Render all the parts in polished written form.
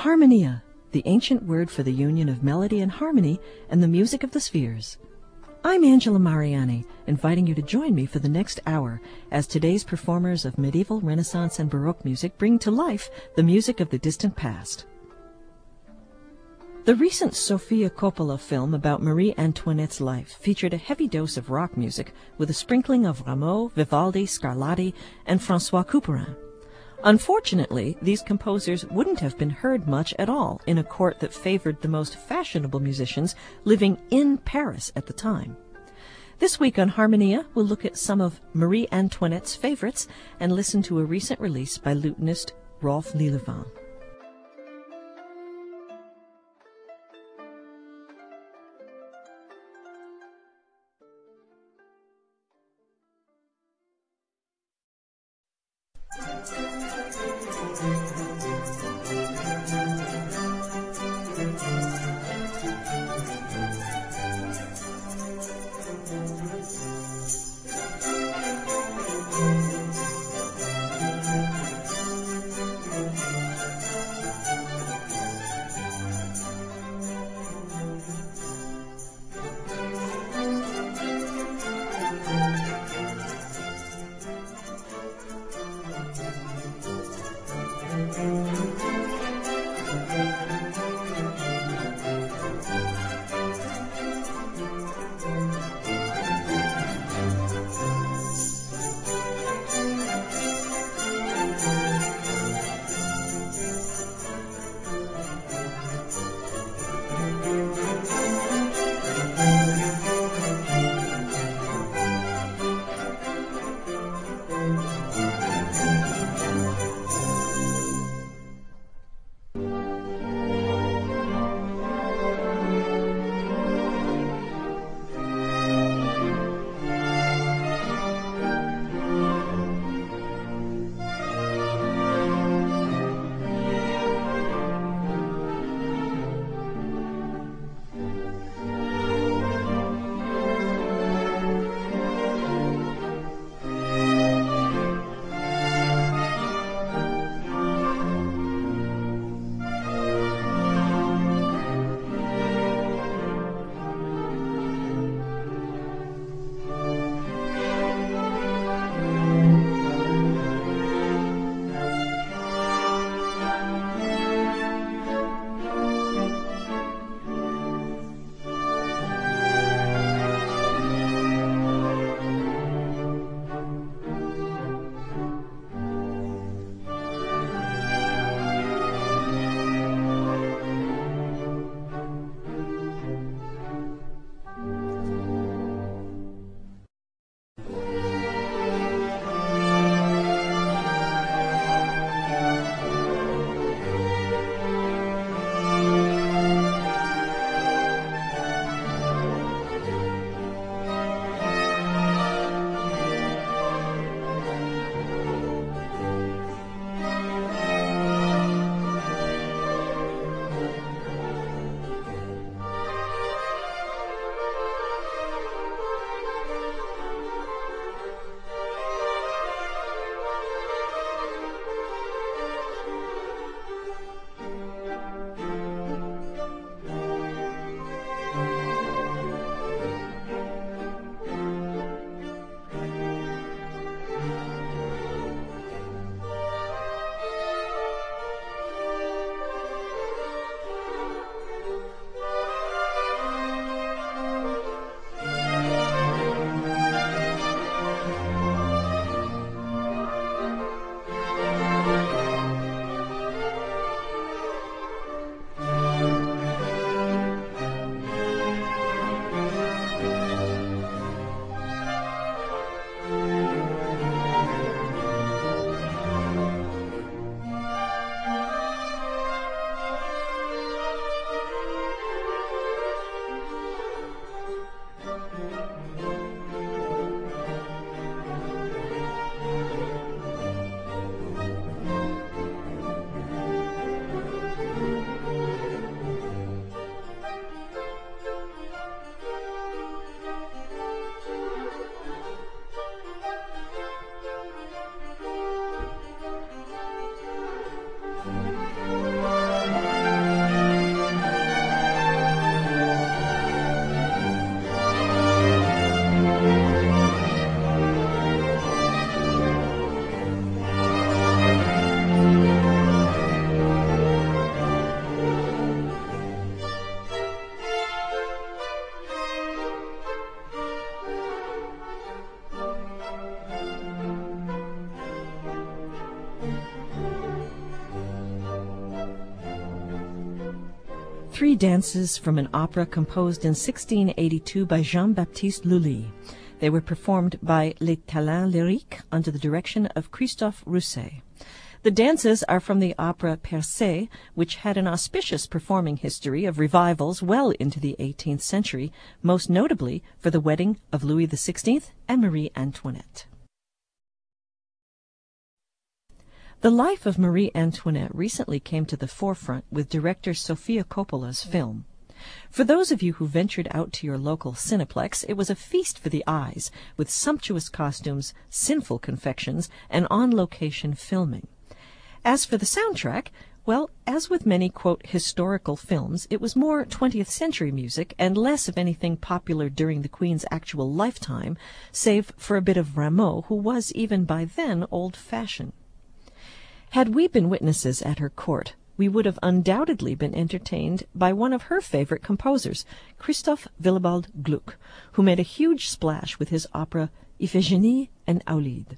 Harmonia, the ancient word for the union of melody and harmony and the music of the spheres. I'm Angela Mariani, inviting you to join me for the next hour as today's performers of medieval, Renaissance, and Baroque music bring to life the music of the distant past. The recent Sofia Coppola film about Marie Antoinette's life featured a heavy dose of rock music with a sprinkling of Rameau, Vivaldi, Scarlatti, and François Couperin. Unfortunately, these composers wouldn't have been heard much at all in a court that favored the most fashionable musicians living in Paris at the time. This week on Harmonia, we'll look at some of Marie Antoinette's favorites and listen to a recent release by lutenist Rolf Lillevand. three dances from an opera composed in 1682 by Jean-Baptiste Lully. They were performed by Les Talents Lyriques under the direction of Christophe Rousset. The dances are from the opera Persée, which had an auspicious performing history of revivals well into the 18th century, most notably for the wedding of Louis XVI and Marie Antoinette. The life of Marie Antoinette recently came to the forefront with director Sofia Coppola's film. For those of you who ventured out to your local Cineplex, it was a feast for the eyes, with sumptuous costumes, sinful confections, and on-location filming. As for the soundtrack, well, as with many, quote, historical films, it was more 20th century music and less of anything popular during the Queen's actual lifetime, save for a bit of Rameau, who was even by then old-fashioned. Had we been witnesses at her court, we would have undoubtedly been entertained by one of her favorite composers, Christoph Willibald Gluck, who made a huge splash with his opera Iphigénie and Aulide.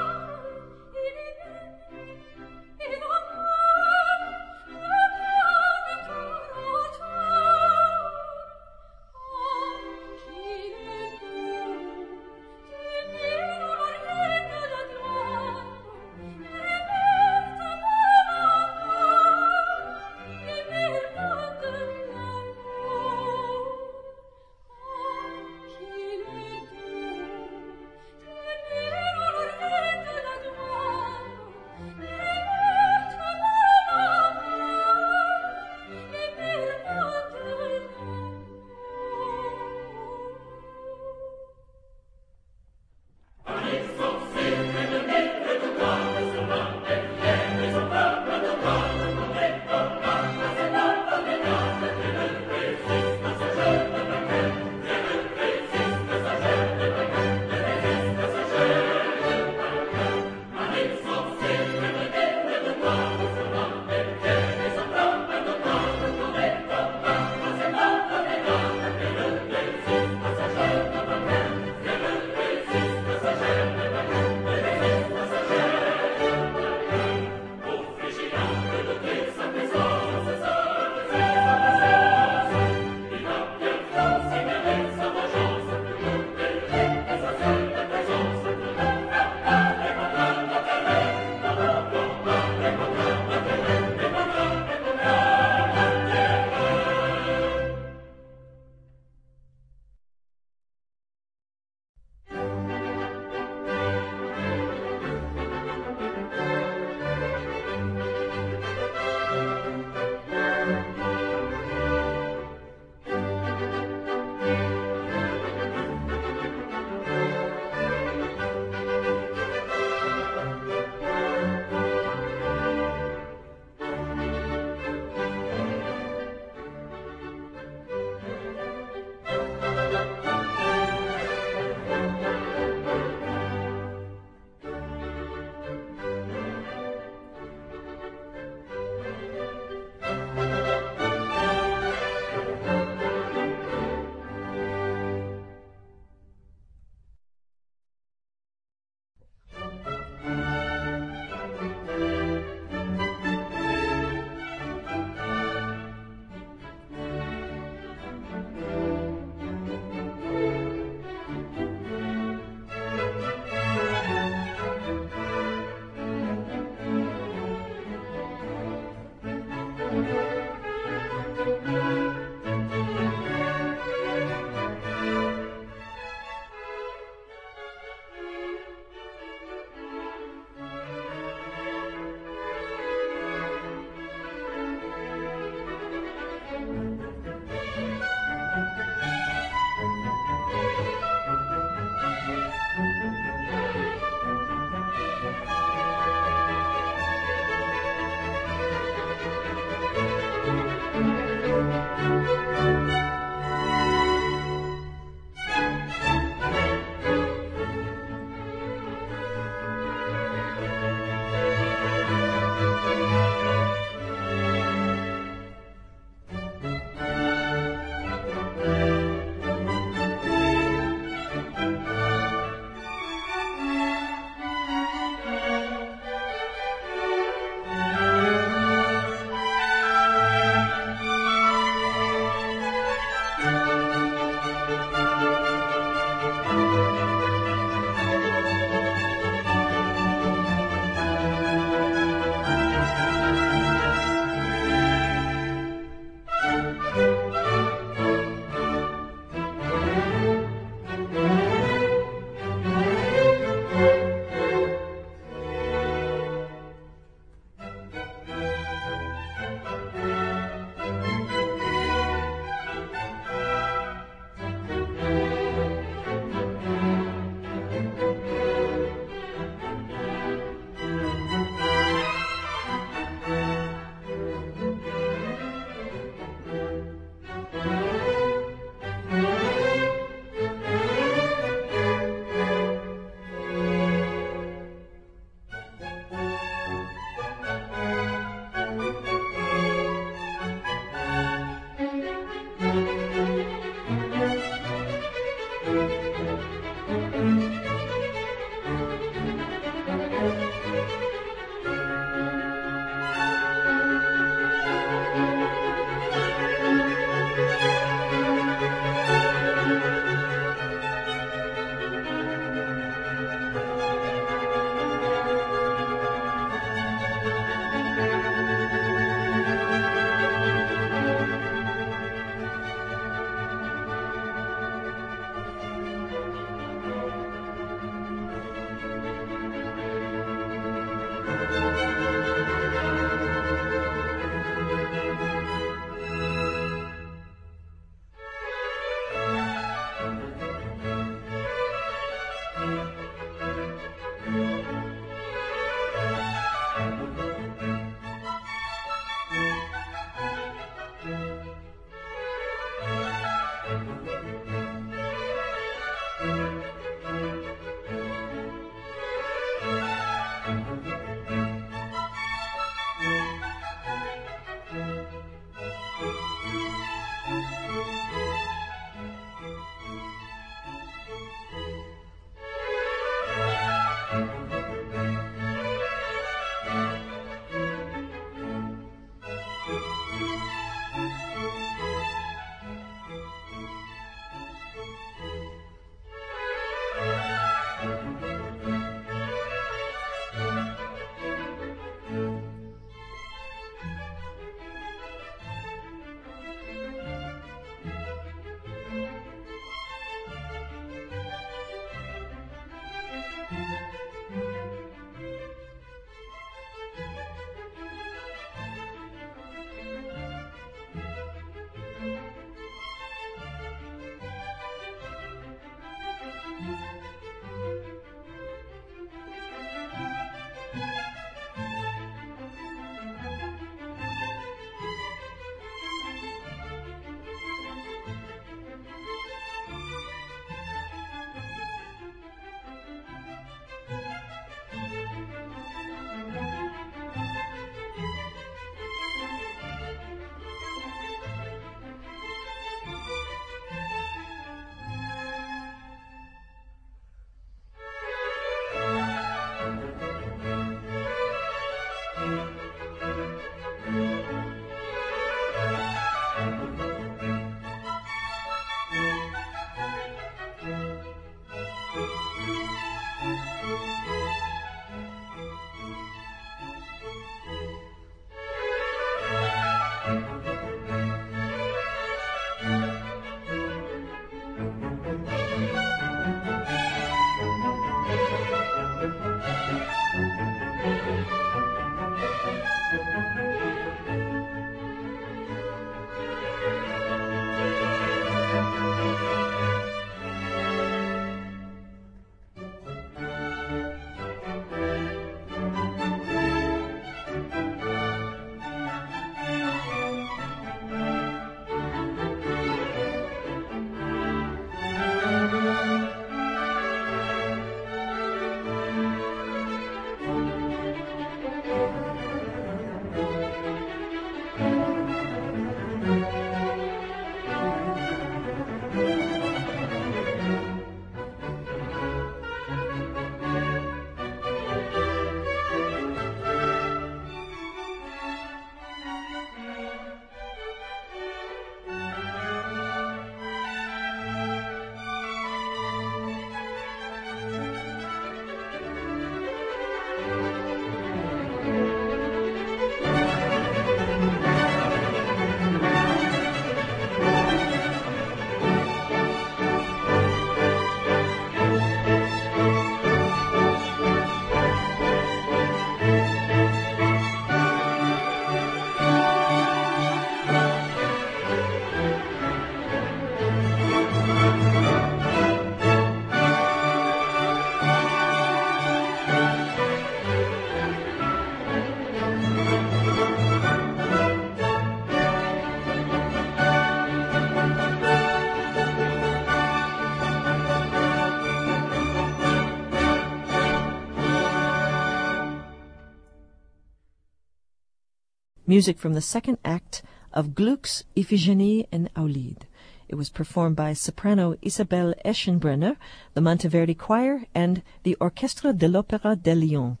music from the second act of Gluck's Iphigenie in Aulide. It was performed by soprano Isabelle Eschenbrenner, the Monteverdi Choir, and the Orchestre de l'Opéra de Lyon.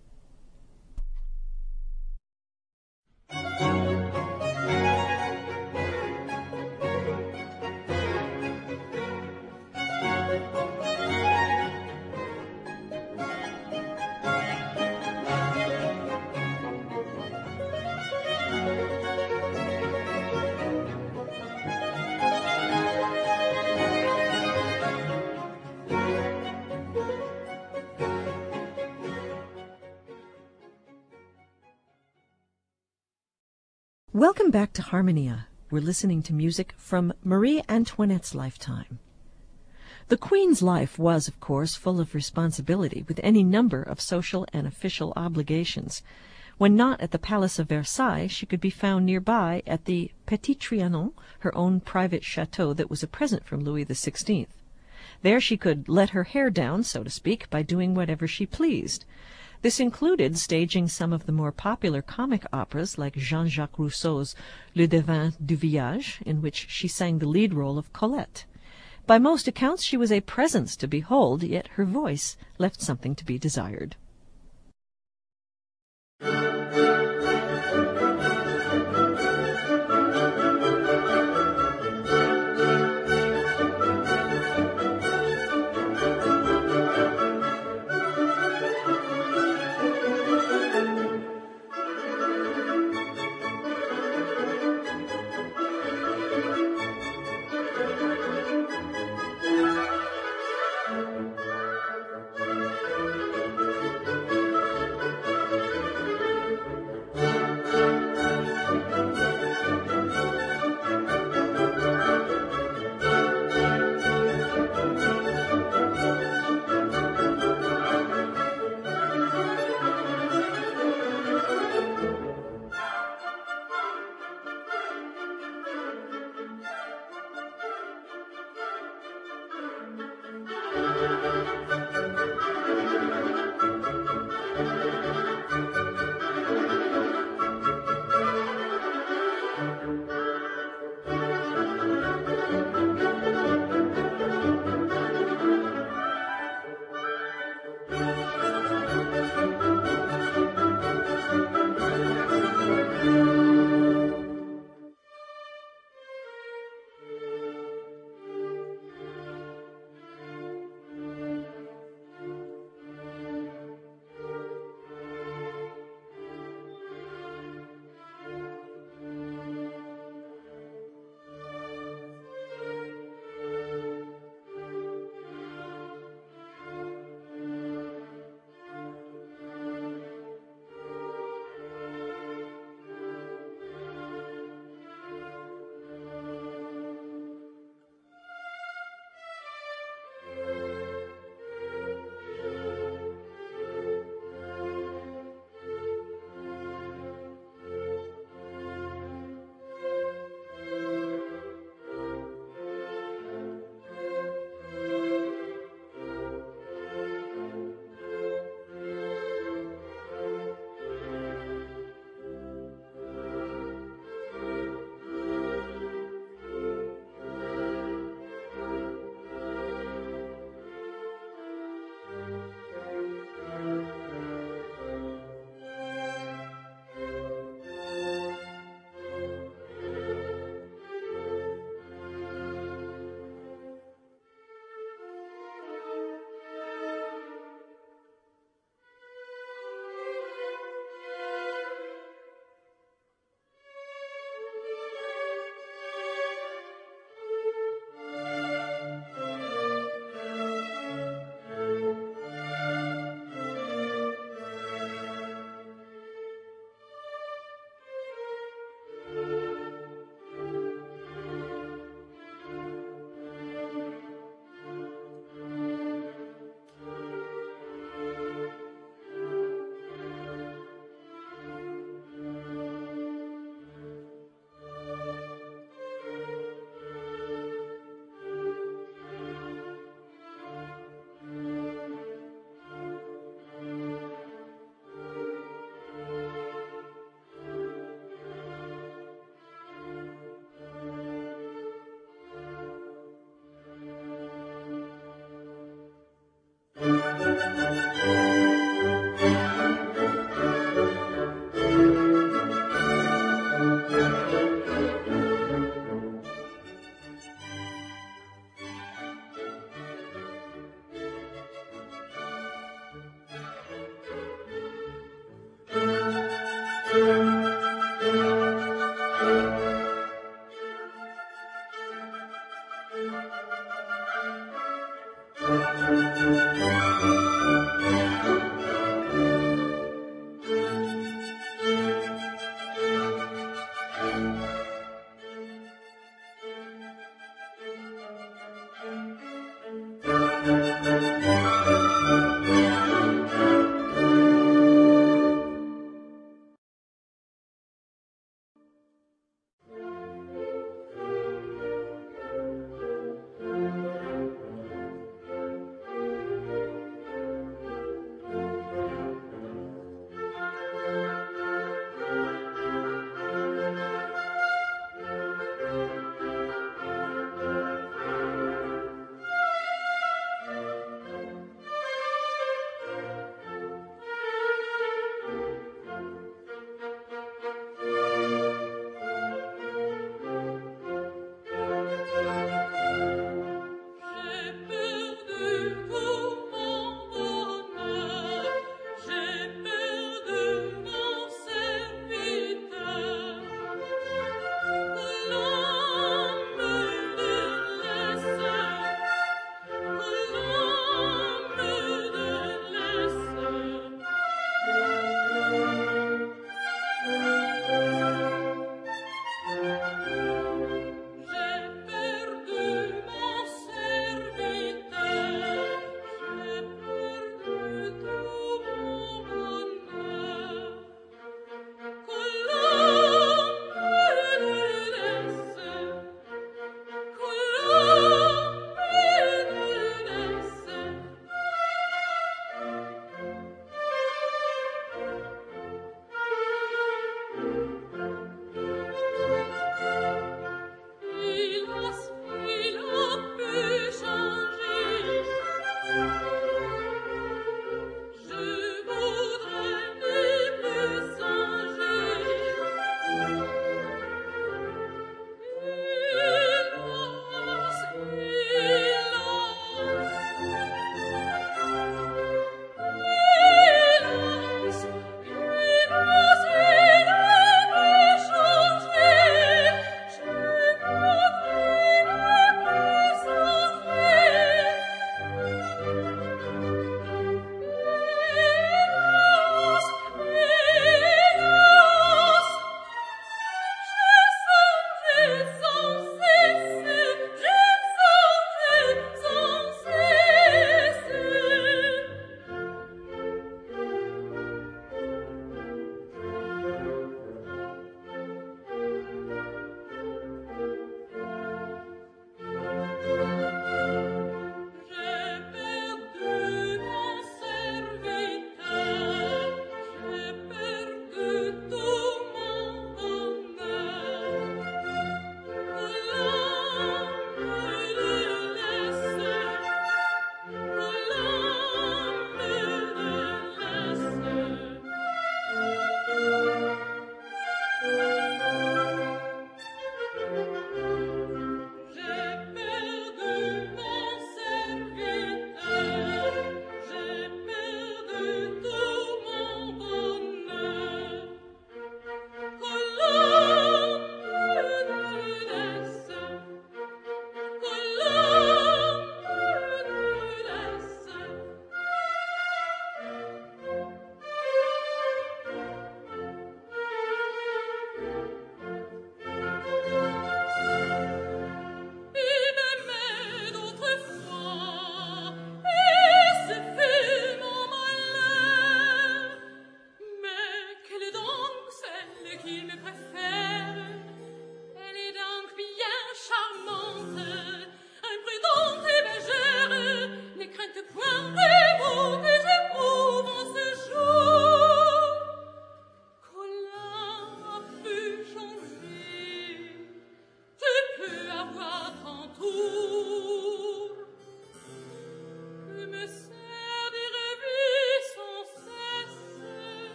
Welcome back to Harmonia. We're listening to music from Marie Antoinette's lifetime. The Queen's life was, of course, full of responsibility, with any number of social and official obligations. When not at the Palace of Versailles, she could be found nearby at the Petit Trianon, her own private chateau that was a present from Louis XVI. There she could let her hair down, so to speak, by doing whatever she pleased. This included staging some of the more popular comic operas like Jean-Jacques Rousseau's Le Devin du Village, in which she sang the lead role of Colette. By most accounts she was a presence to behold, yet her voice left something to be desired.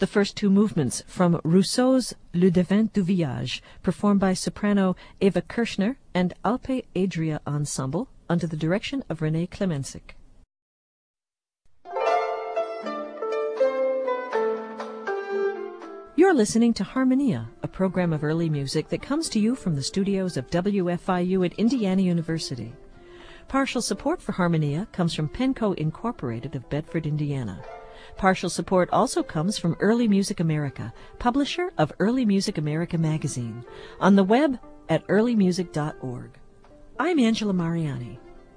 The first two movements from Rousseau's Le Devin du Village, performed by soprano Eva Kirchner and Alpe Adria Ensemble under the direction of René Klemensic. You're listening to Harmonia, a program of early music that comes to you from the studios of WFIU at Indiana University. Partial support for Harmonia comes from Penco Incorporated of Bedford, Indiana. Partial support also comes from Early Music America, publisher of Early Music America magazine, on the web at earlymusic.org. I'm Angela Mariani.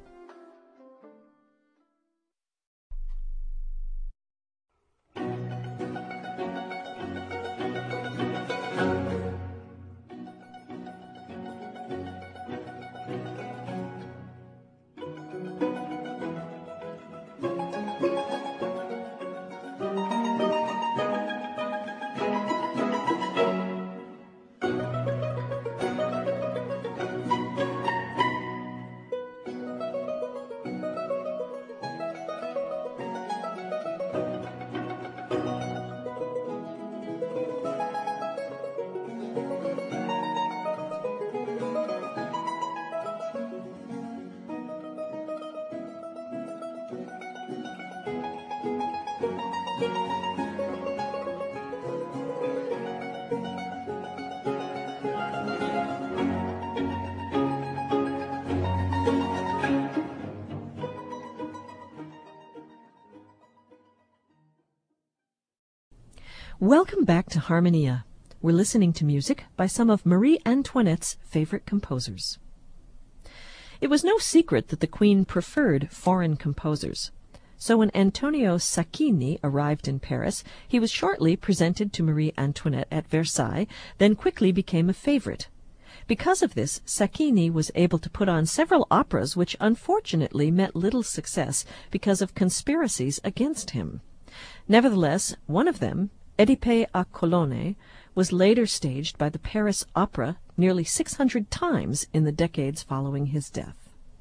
Welcome back to Harmonia. We're listening to music by some of Marie Antoinette's favorite composers. It was no secret that the Queen preferred foreign composers. So when Antonio Sacchini arrived in Paris, he was shortly presented to Marie Antoinette at Versailles, then quickly became a favorite. Because of this, Sacchini was able to put on several operas which unfortunately met little success because of conspiracies against him. Nevertheless, one of them, Oedipe a Colonne, was later staged by the Paris Opera nearly 600 times in the decades following his death.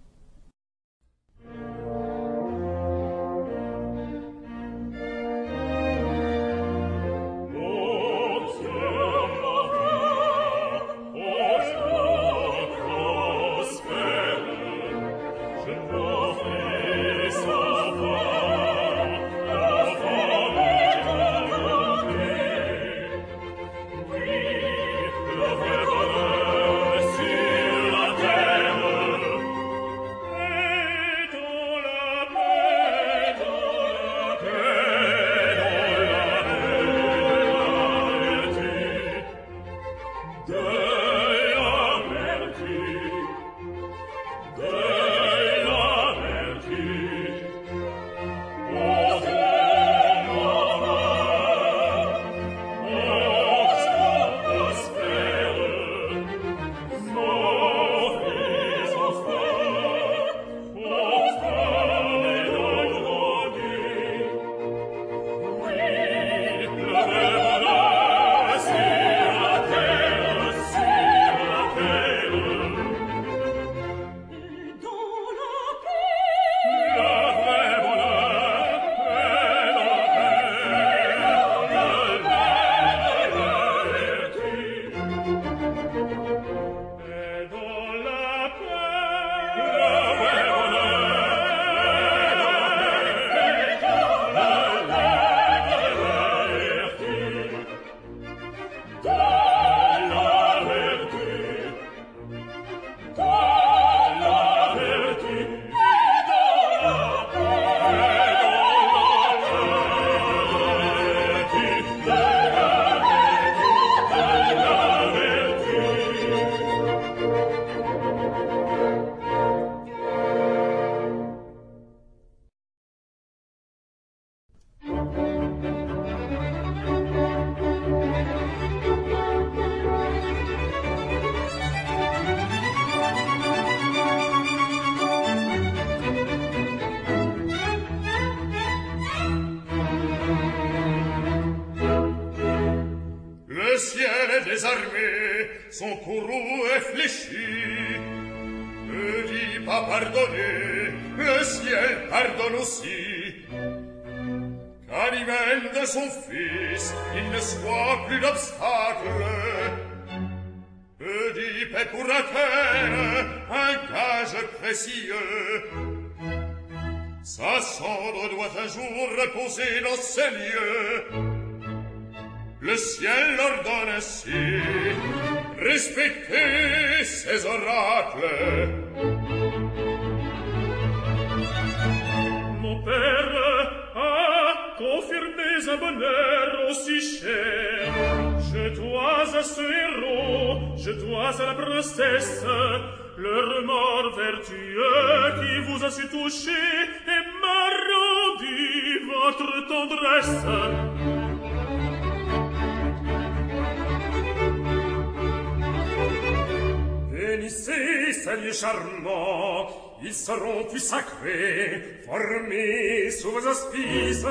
désarmé, son courroux est fléchi. Ne dis pas pardonner, le ciel pardonne aussi. qu'à l'hymen de son fils, il ne soit plus d'obstacle. Oedipe est pour Athènes un gage précieux. Sa cendre doit un jour reposer dans ces lieux. Le ciel l'ordonne ainsi, respectez ses oracles. Mon père a confirmé un bonheur aussi cher. Je dois à ce héros, je dois à la princesse, le remords vertueux qui vous a su toucher et m'a rendu votre tendresse. Bénissez ces lieux charmants, ils seront puis sacrés, formés sous vos auspices.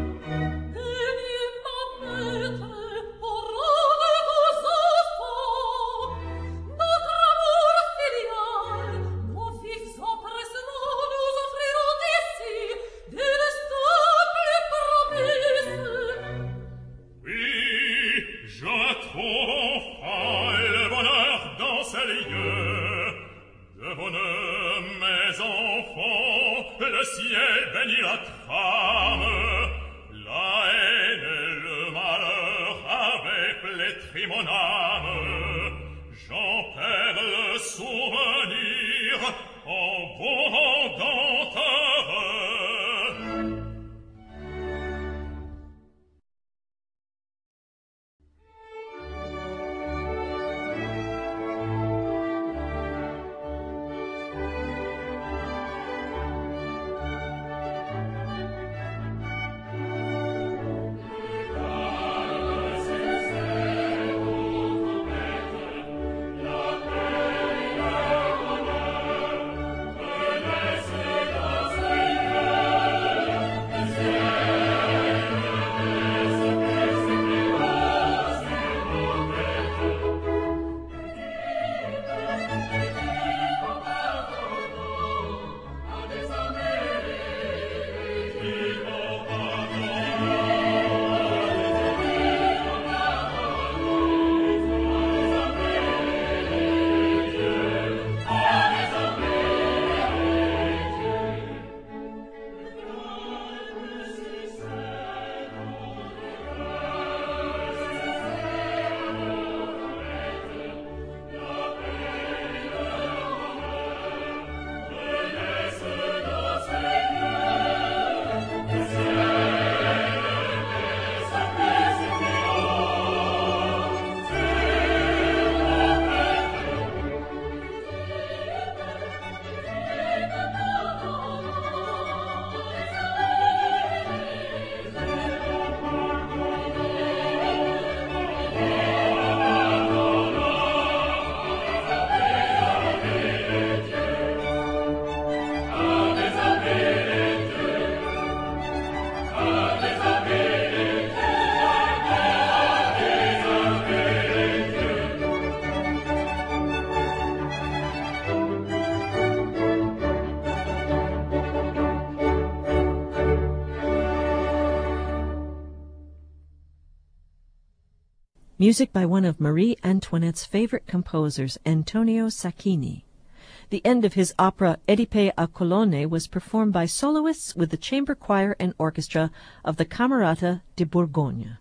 Music by one of Marie Antoinette's favorite composers, Antonio Sacchini. The end of his opera Oedipe a Colonne was performed by soloists with the chamber choir and orchestra of the Camerata di Borgogna.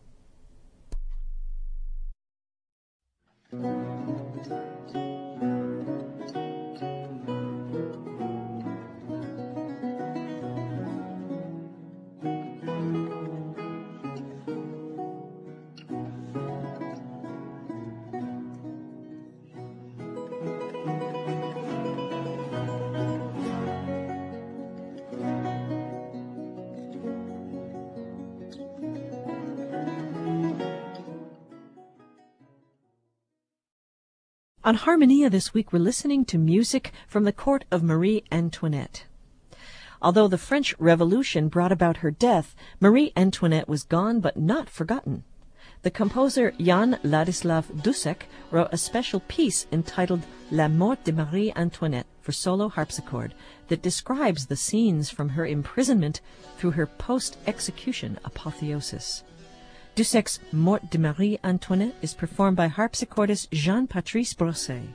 On Harmonia this week, we're listening to music from the court of Marie Antoinette. Although the French Revolution brought about her death, Marie Antoinette was gone but not forgotten. The composer Jan Ladislav Dussek wrote a special piece entitled La Mort de Marie Antoinette for solo harpsichord that describes the scenes from her imprisonment through her post-execution apotheosis. Dussek's Mort de Marie Antoinette is performed by harpsichordist Jean-Patrice Brosset.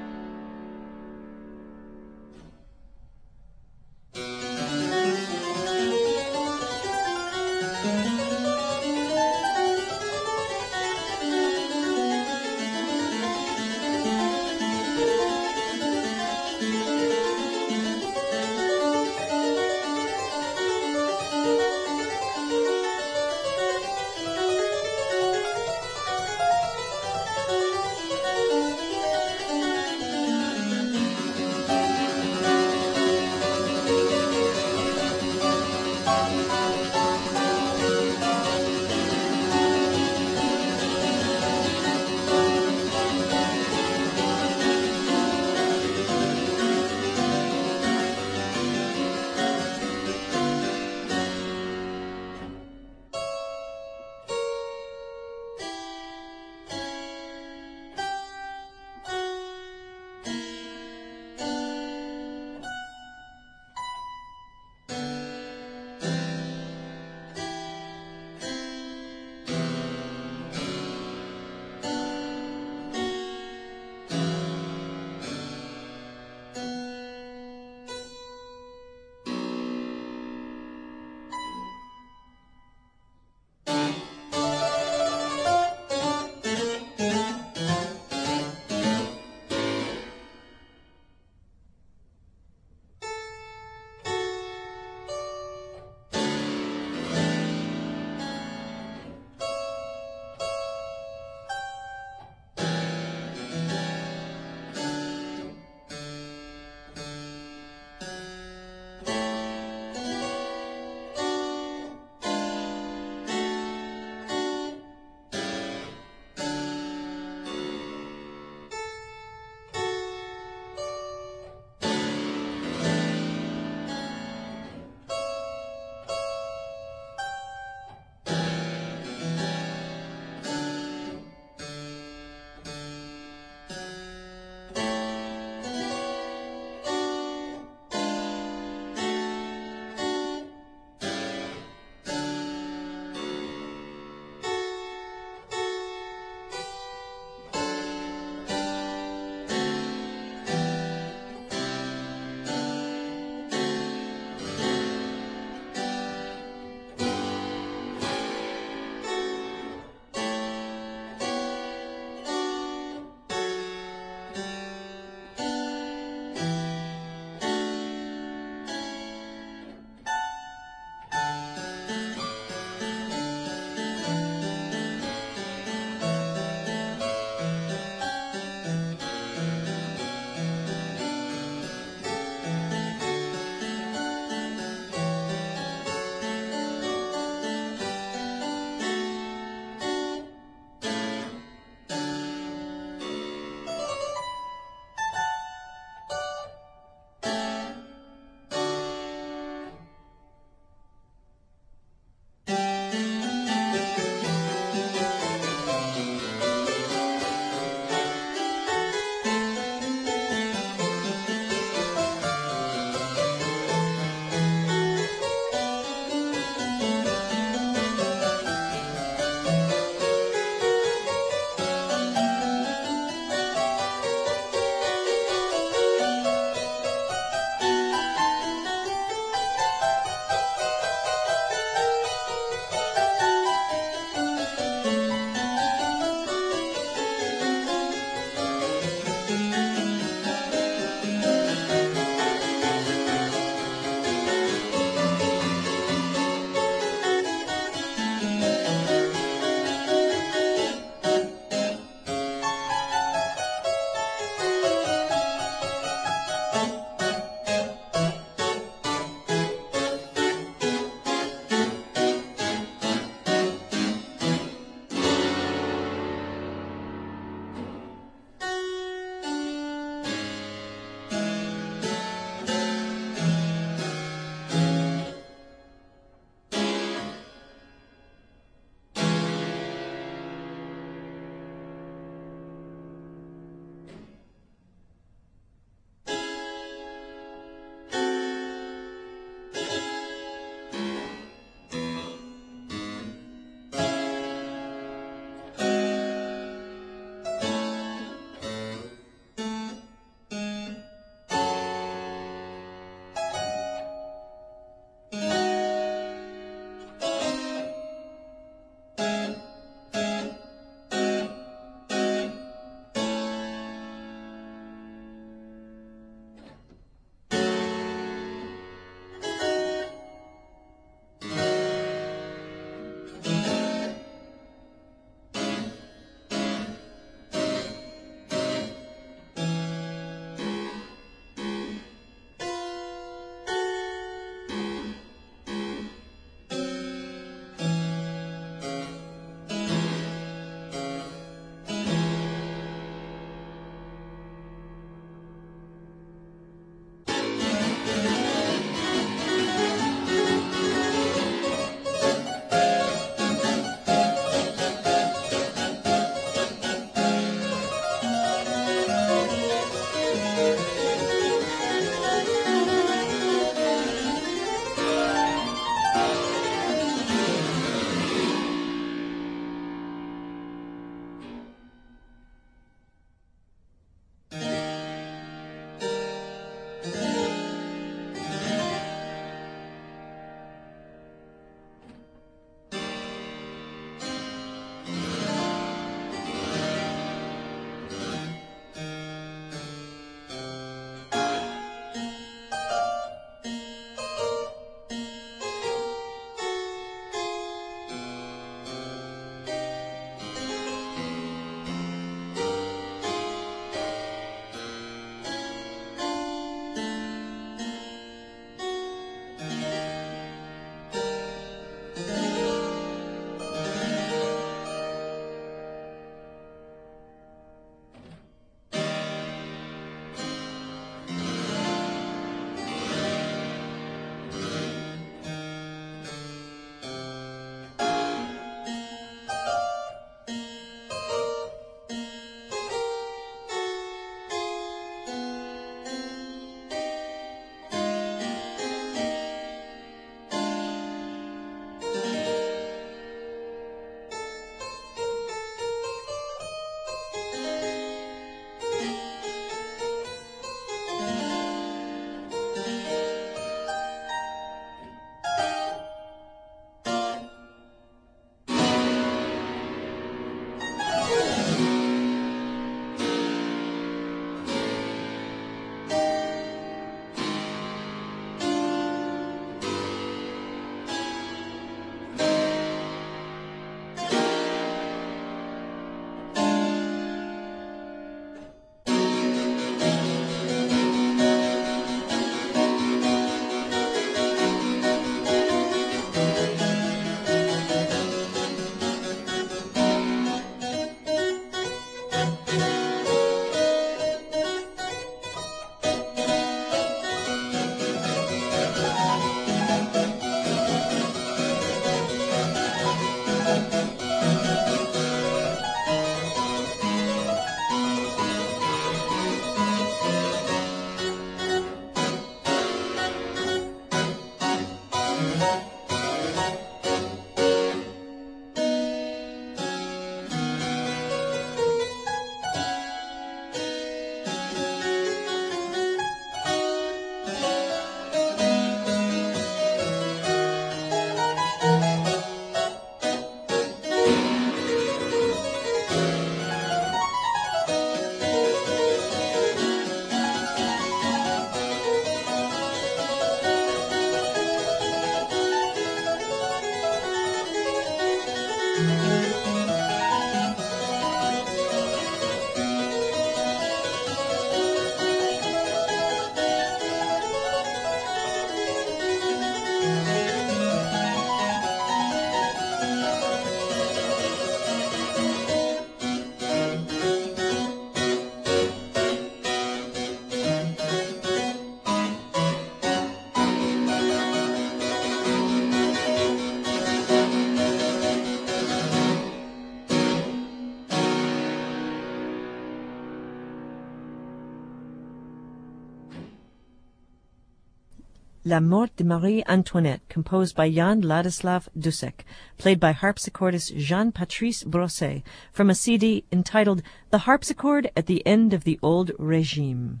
La Mort de Marie-Antoinette, composed by Jan Ladislav Dussek, played by harpsichordist Jean-Patrice Brosset, from a CD entitled The Harpsichord at the End of the Old Regime.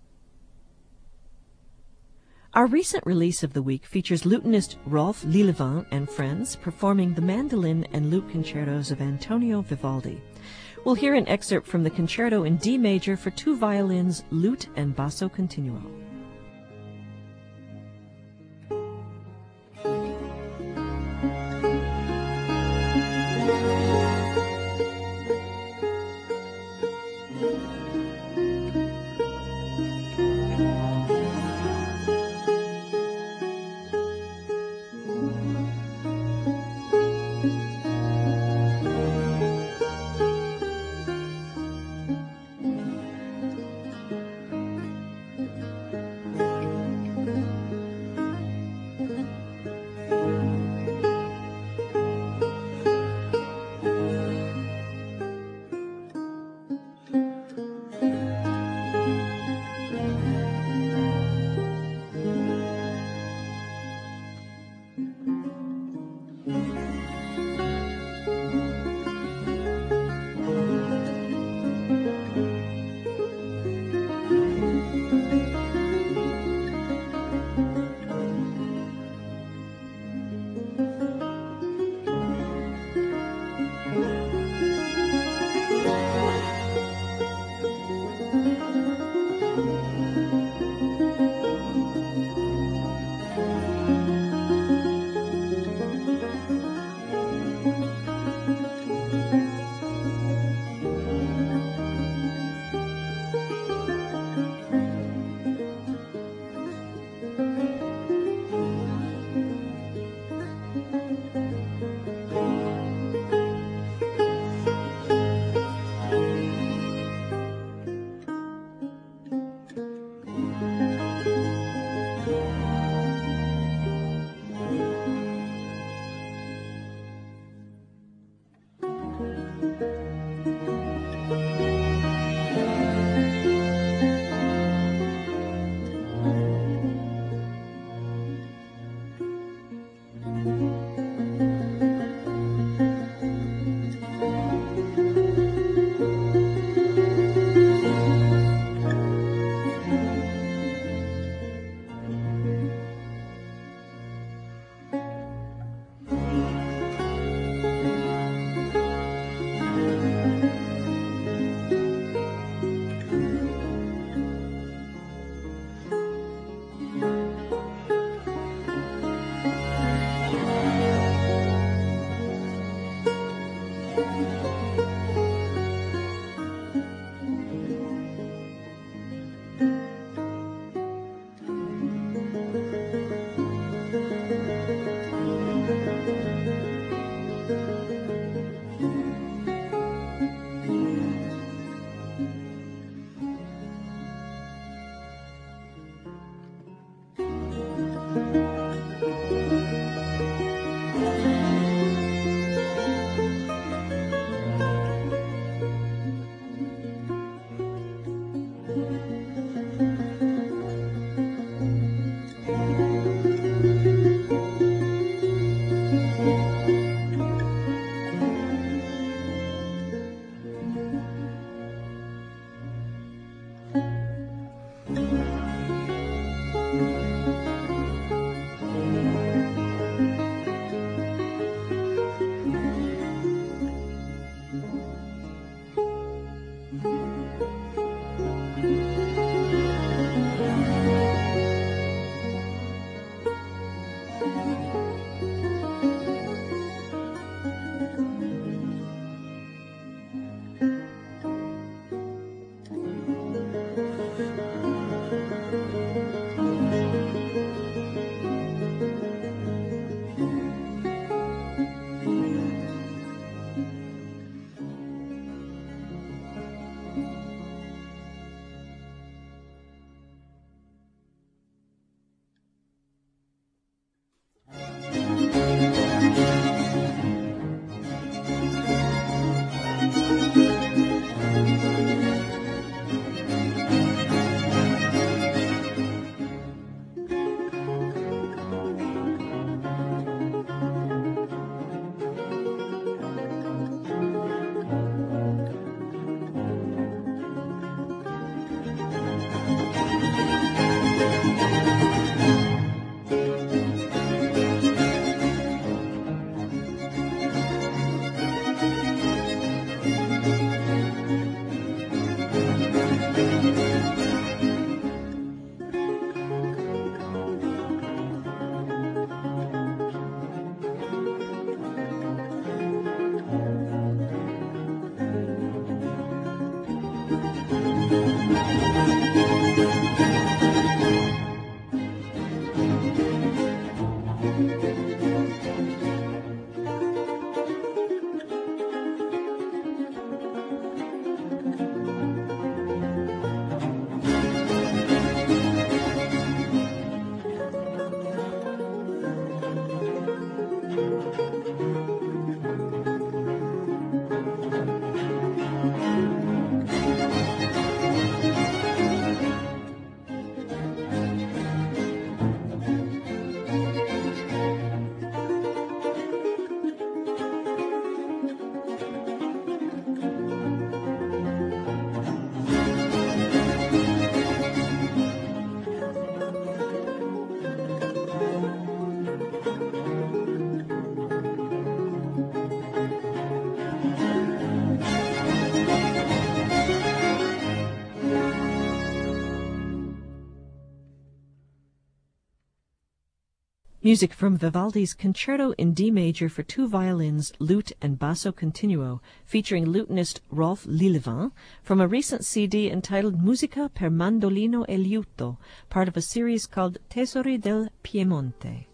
Our recent release of the week features lutenist Rolf Lillevant and friends performing the mandolin and lute concertos of Antonio Vivaldi. We'll hear an excerpt from the concerto in D major for 2 violins, lute, and basso continuo. Music from Vivaldi's Concerto in D major for 2 violins, lute, and basso continuo, featuring lutenist Rolf Lillevin, from a recent CD entitled Musica per mandolino e liuto, part of a series called Tesori del Piemonte.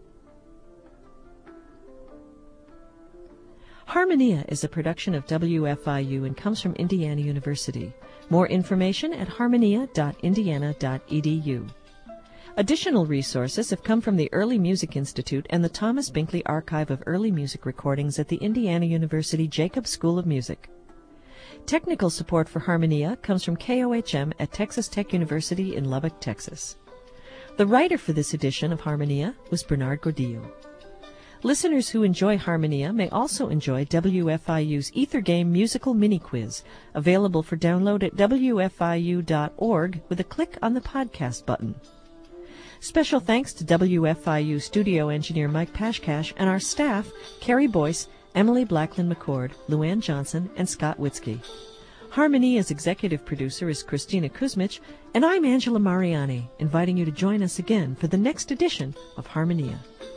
Harmonia is a production of WFIU and comes from Indiana University. More information at harmonia.indiana.edu. Additional resources have come from the Early Music Institute and the Thomas Binkley Archive of Early Music Recordings at the Indiana University Jacobs School of Music. Technical support for Harmonia comes from KOHM at Texas Tech University in Lubbock, Texas. The writer for this edition of Harmonia was Bernard Gordillo. Listeners who enjoy Harmonia may also enjoy WFIU's Ether Game Musical Mini Quiz, available for download at wfiu.org with a click on the podcast button. Special thanks to WFIU studio engineer Mike Pashkash and our staff, Carrie Boyce, Emily Blackland McCord, Luann Johnson, and Scott Witzke. Harmonia's executive producer is Christina Kuzmich, and I'm Angela Mariani, inviting you to join us again for the next edition of Harmonia.